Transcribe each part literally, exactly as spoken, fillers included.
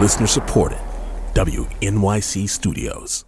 Listener supported. W N Y C Studios.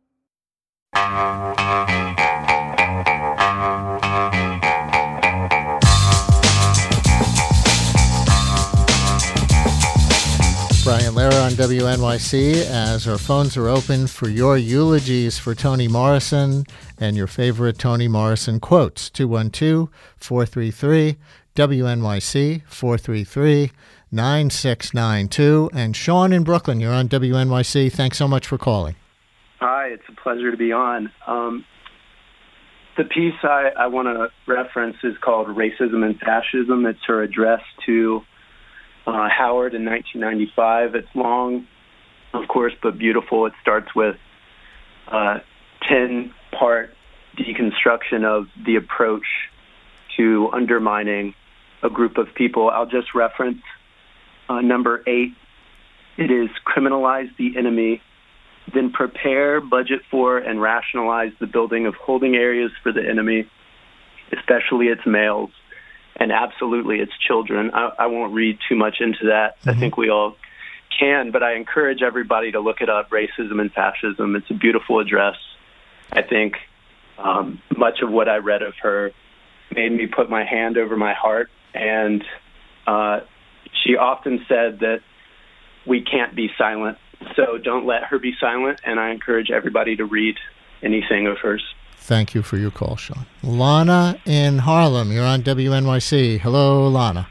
Brian Lehrer on W N Y C as our phones are open for your eulogies for Toni Morrison and your favorite Toni Morrison quotes. two one two, four three three, W N Y C, four three three, nine six nine two. And Sean in Brooklyn, you're on W N Y C. Thanks so much for calling. Hi, it's a pleasure to be on. Um, the piece I, I want to reference is called Racism and Fascism. It's her address to Uh, Howard in nineteen ninety-five. It's long, of course, but beautiful. It starts with a ten-part deconstruction of the approach to undermining a group of people. I'll just reference uh, number eight. It is criminalize the enemy, then prepare, budget for, and rationalize the building of holding areas for the enemy, especially its males. And absolutely, it's children. I, I won't read too much into that. Mm-hmm. I think we all can, but I encourage everybody to look it up, Racism and Fascism. It's a beautiful address. I think um, much of what I read of her made me put my hand over my heart, and uh, she often said that we can't be silent, so don't let her be silent, and I encourage everybody to read anything of hers. Thank you for your call, Sean. Lana in Harlem, you're on W N Y C. Hello, Lana.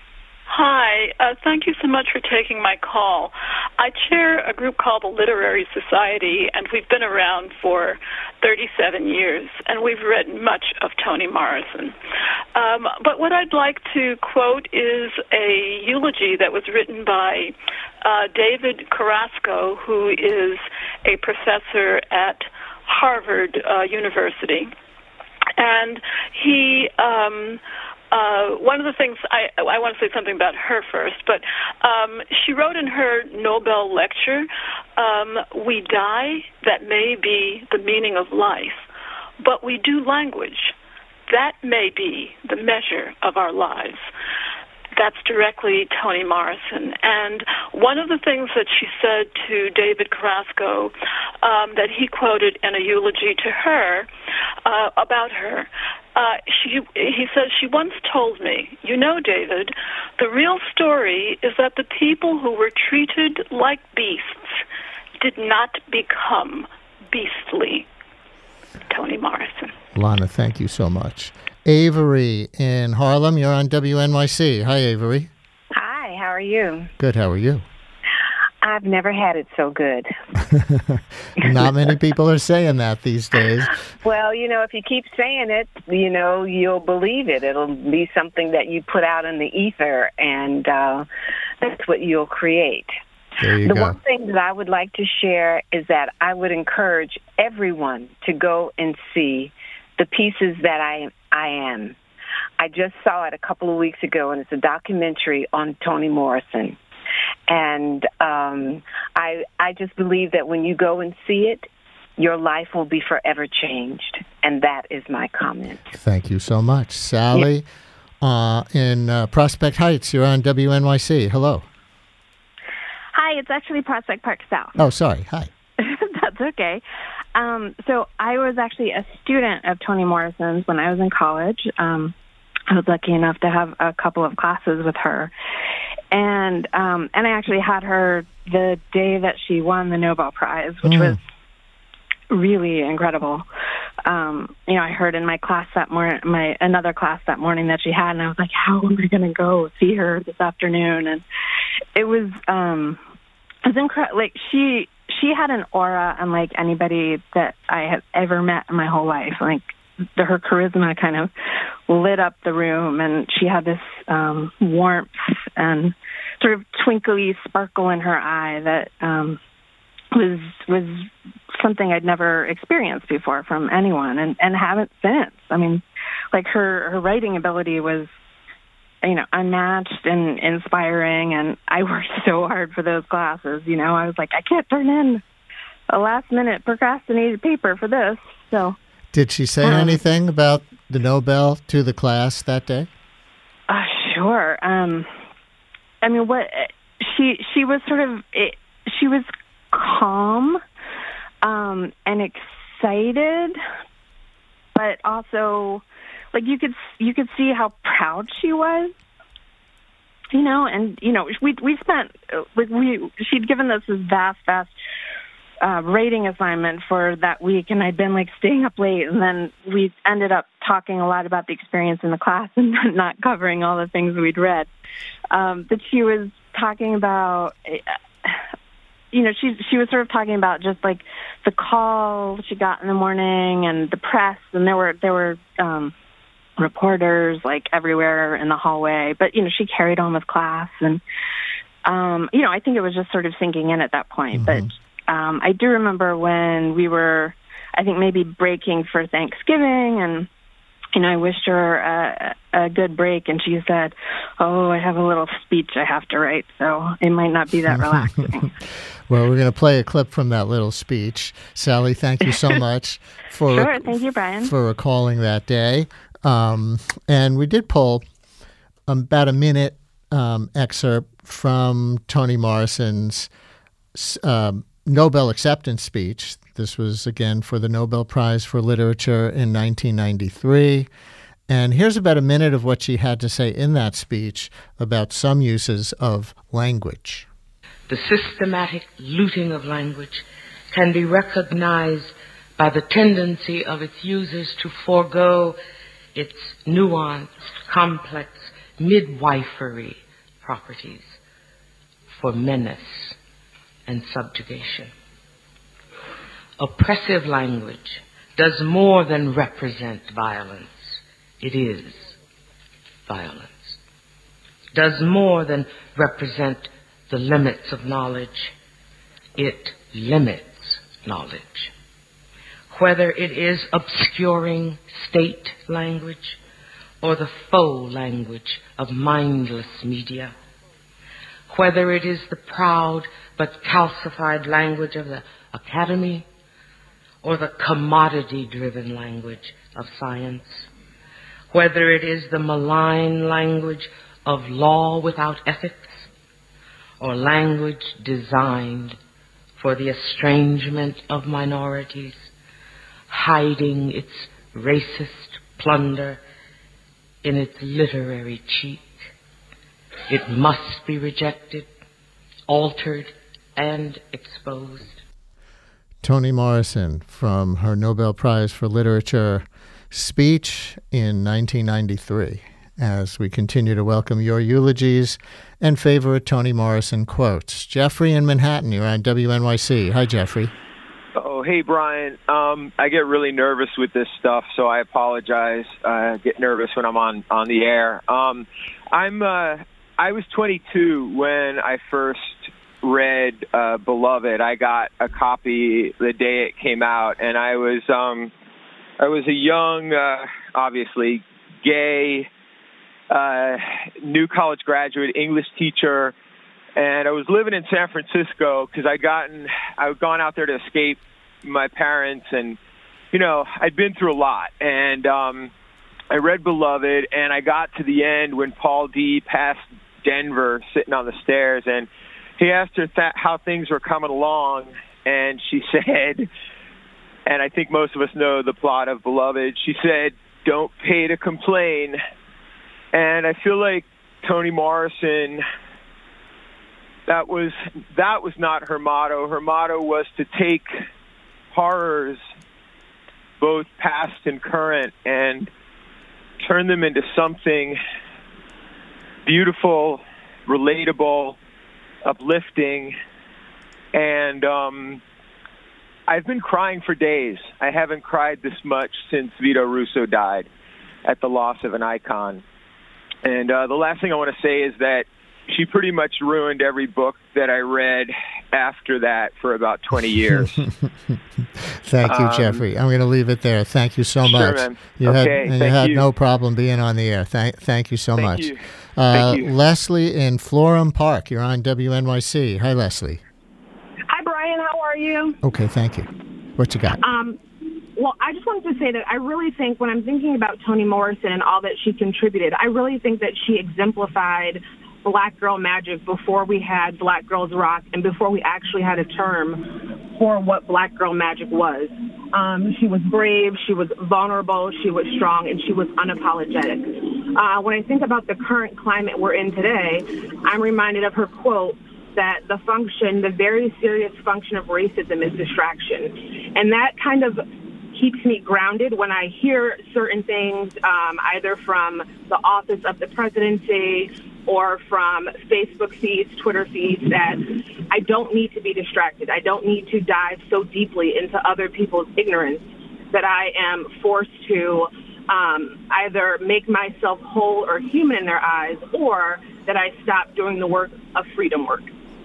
Hi. Uh, thank you so much for taking my call. I chair a group called the Literary Society, and we've been around for thirty-seven years, and we've read much of Toni Morrison. Um, but what I'd like to quote is a eulogy that was written by uh, David Carrasco, who is a professor at Harvard uh, University. And he, um, uh, one of the things, I, I want to say something about her first, but um, she wrote in her Nobel lecture, um, we die, that may be the meaning of life, but we do language. That may be the measure of our lives. That's directly Toni Morrison. And one of the things that she said to David Carrasco um, that he quoted in a eulogy to her uh, about her, uh, she, he says, she once told me, you know, David, the real story is that the people who were treated like beasts did not become beastly. Toni Morrison. Lana, thank you so much. Avery in Harlem, you're on W N Y C. Hi, Avery. Hi, how are you? Good, how are you? I've never had it so good. Not many people are saying that these days. Well, you know, if you keep saying it, you know, you'll believe it. It'll be something that you put out in the ether, and uh, that's what you'll create. There you the go. one thing that I would like to share is that I would encourage everyone to go and see the pieces that I I am. I just saw it a couple of weeks ago, and it's a documentary on Toni Morrison. And um, I I just believe that when you go and see it, your life will be forever changed. And that is my comment. Thank you so much. Sally yeah. uh, in uh, Prospect Heights, you're on W N Y C. Hello. Hi, it's actually Prospect Park South. Oh, sorry. Hi. That's okay. Um, so I was actually a student of Toni Morrison's when I was in college. Um, I was lucky enough to have a couple of classes with her. And um, and I actually had her the day that she won the Nobel Prize, which mm. was really incredible. Um, you know, I heard in my class that morning, my another class that morning that she had, and I was like, how am I going to go see her this afternoon? And it was, um, it was incredible. Like she, she had an aura unlike anybody that I have ever met in my whole life. Like the, her charisma kind of lit up the room, and she had this um, warmth and sort of twinkly sparkle in her eye that um, was was something I'd never experienced before from anyone, and, and haven't since. I mean, like her, her writing ability was, you know, unmatched and inspiring, and I worked so hard for those classes. You know, I was like, I can't turn in a last-minute procrastinated paper for this. So, did she say um, anything about the Nobel to the class that day? Uh, sure. Um, I mean, what she she she was sort of it, she was calm um, and excited, but also like you could you could see how proud she was. You know, and you know, we we spent like we she'd given us this vast, vast uh, rating assignment for that week, and I'd been like staying up late, and then we ended up talking a lot about the experience in the class and not covering all the things we'd read. Um, but she was talking about, you know, she she was sort of talking about just like the call she got in the morning and the press, and there were there were. Um, reporters like everywhere in the hallway, but you know, she carried on with class, and um you know, I think it was just sort of sinking in at that point. Mm-hmm. But um I do remember when we were, I think maybe breaking for Thanksgiving, and you know, I wished her a, a good break, and she said, "Oh, I have a little speech I have to write, so it might not be that relaxing." Well, we're going to play a clip from that little speech. Sally, thank you so much for sure, rec- thank you, Brian, for recalling that day. Um, and we did pull about a minute um, excerpt from Toni Morrison's uh, Nobel acceptance speech. This was, again, for the Nobel Prize for Literature in nineteen ninety-three. And here's about a minute of what she had to say in that speech about some uses of language. The systematic looting of language can be recognized by the tendency of its users to forego its nuanced, complex, midwifery properties for menace and subjugation. Oppressive language does more than represent violence. It is violence. Does more than represent the limits of knowledge. It limits knowledge. Whether it is obscuring state language or the faux language of mindless media, whether it is the proud but calcified language of the academy or the commodity-driven language of science, whether it is the malign language of law without ethics or language designed for the estrangement of minorities, hiding its racist plunder in its literary cheek. It must be rejected, altered, and exposed. Toni Morrison from her Nobel Prize for Literature speech in nineteen ninety-three, as we continue to welcome your eulogies and favorite Toni Morrison quotes. Jeffrey in Manhattan, you're on W N Y C. Hi, Jeffrey. Oh, hey, Brian. Um, I get really nervous with this stuff, so I apologize. I get nervous when I'm on, on the air. Um, I'm uh, I was twenty-two when I first read uh, Beloved. I got a copy the day it came out, and I was um, I was a young, uh, obviously gay, uh, new college graduate, English teacher. And I was living in San Francisco because I'd gotten, I'd gone out there to escape my parents, and, you know, I'd been through a lot. And um, I read Beloved, and I got to the end when Paul D passed Denver sitting on the stairs, and he asked her th- how things were coming along, and she said, and I think most of us know the plot of Beloved, she said, "Don't pay to complain." And I feel like Toni Morrison, That was that was not her motto. Her motto was to take horrors, both past and current, and turn them into something beautiful, relatable, uplifting. And um, I've been crying for days. I haven't cried this much since Vito Russo died at the loss of an icon. And uh, the last thing I want to say is that she pretty much ruined every book that I read after that for about twenty years. Thank you, um, Jeffrey. I'm going to leave it there. Thank you so sure, much. Man. You okay, had, and thank you had you. no problem being on the air. Thank, thank you so thank much. You. Uh, thank you. Leslie in Florham Park. You're on W N Y C. Hi, Leslie. Hi, Brian. How are you? Okay, thank you. What you got? Um, well, I just wanted to say that I really think when I'm thinking about Toni Morrison and all that she contributed, I really think that she exemplified Black Girl Magic before we had Black Girls Rock and before we actually had a term for what Black Girl Magic was. Um, she was brave, she was vulnerable, she was strong, and she was unapologetic. Uh, when I think about the current climate we're in today, I'm reminded of her quote that the function, the very serious function of racism is distraction. And that kind of keeps me grounded when I hear certain things, um, either from the office of the presidency or from Facebook feeds, Twitter feeds, that I don't need to be distracted. I don't need to dive so deeply into other people's ignorance that I am forced to um, either make myself whole or human in their eyes, or that I stop doing the work of freedom work.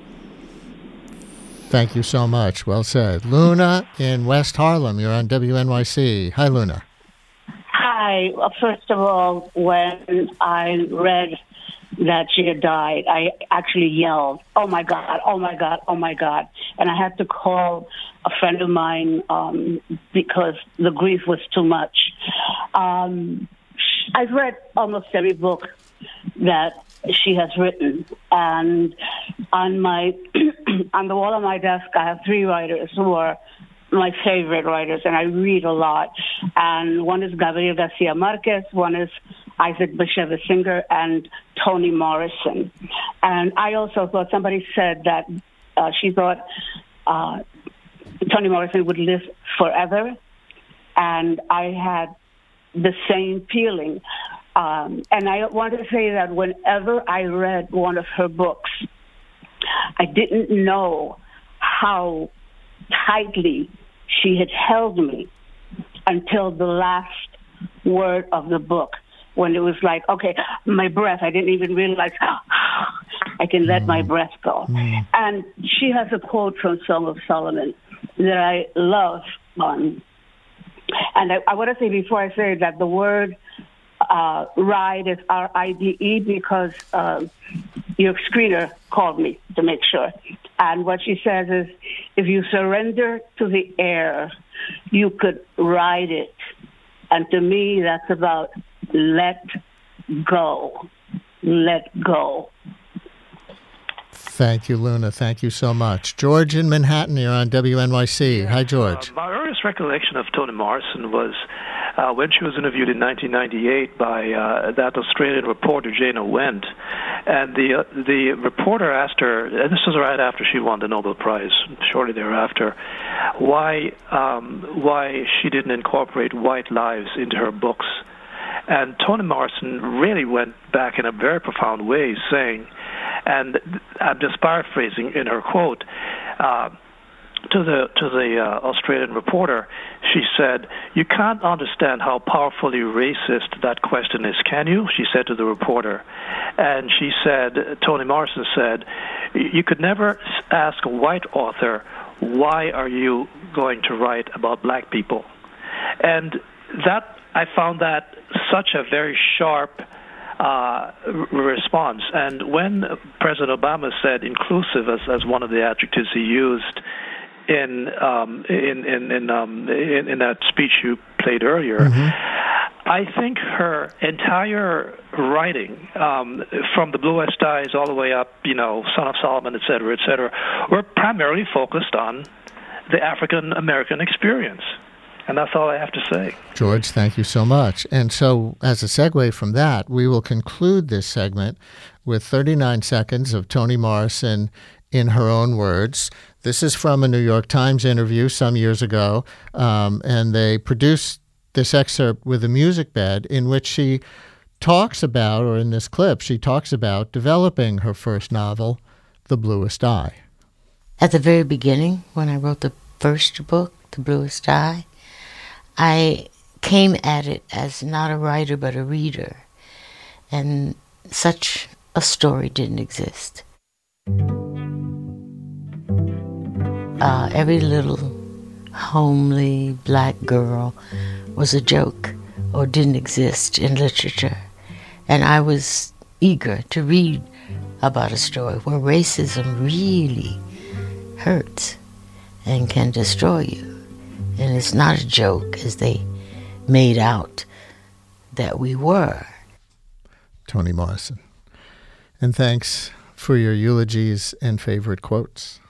Thank you so much. Well said. Luna in West Harlem, you're on W N Y C. Hi, Luna. Hi. Well, first of all, when I read that she had died, I actually yelled, oh, my God, oh, my God, oh, my God. And I had to call a friend of mine um, because the grief was too much. Um, I've read almost every book that she has written, and on my on the wall of my desk, I have three writers who are my favorite writers, and I read a lot. And one is Gabriel Garcia Marquez, one is Isaac Bashevis Singer, and Toni Morrison. And I also thought, somebody said that uh, she thought uh, Toni Morrison would live forever, and I had the same feeling. Um, and I want to say that whenever I read one of her books, I didn't know how tightly she had held me until the last word of the book, when it was like, okay, my breath, I didn't even realize I can let mm. my breath go. Mm. And she has a quote from Song of Solomon that I love. Um, and I, I want to say before I say that the word Uh, ride is R I D E because uh, your screener called me to make sure. And what she says is, if you surrender to the air, you could ride it. And to me, that's about let go. Let go. Thank you, Luna. Thank you so much. George in Manhattan, you're on W N Y C. Hi, George. Uh, my earliest recollection of Toni Morrison was uh, when she was interviewed in nineteen ninety-eight by uh, that Australian reporter, Jana Wendt. And the uh, the reporter asked her, and this was right after she won the Nobel Prize, shortly thereafter, why um, why she didn't incorporate white lives into her books. And Toni Morrison really went back in a very profound way, saying, and I'm just paraphrasing in her quote, uh, to the to the uh, Australian reporter, she said, "You can't understand how powerfully racist that question is, can you?" She said to the reporter. And she said, Toni Morrison said, "You could never ask a white author, why are you going to write about black people?" And that, I found that such a very sharp uh, response. And when President Obama said inclusive as, as one of the adjectives he used in um, in in in, um, in in that speech you played earlier, mm-hmm. I think her entire writing, um, from the Blue Skies all the way up, you know, Son of Solomon, et cetera, et cetera, were primarily focused on the African American experience. And that's all I have to say. George, thank you so much. And so, as a segue from that, we will conclude this segment with thirty-nine seconds of Toni Morrison in her own words. This is from a New York Times interview some years ago, um, and they produced this excerpt with a music bed in which she talks about, or in this clip, she talks about developing her first novel, The Bluest Eye. At the very beginning, when I wrote the first book, The Bluest Eye, I came at it as not a writer but a reader, and such a story didn't exist. Uh, every little homely black girl was a joke or didn't exist in literature, and I was eager to read about a story where racism really hurts and can destroy you. And it's not a joke, as they made out that we were. Toni Morrison. And thanks for your eulogies and favorite quotes.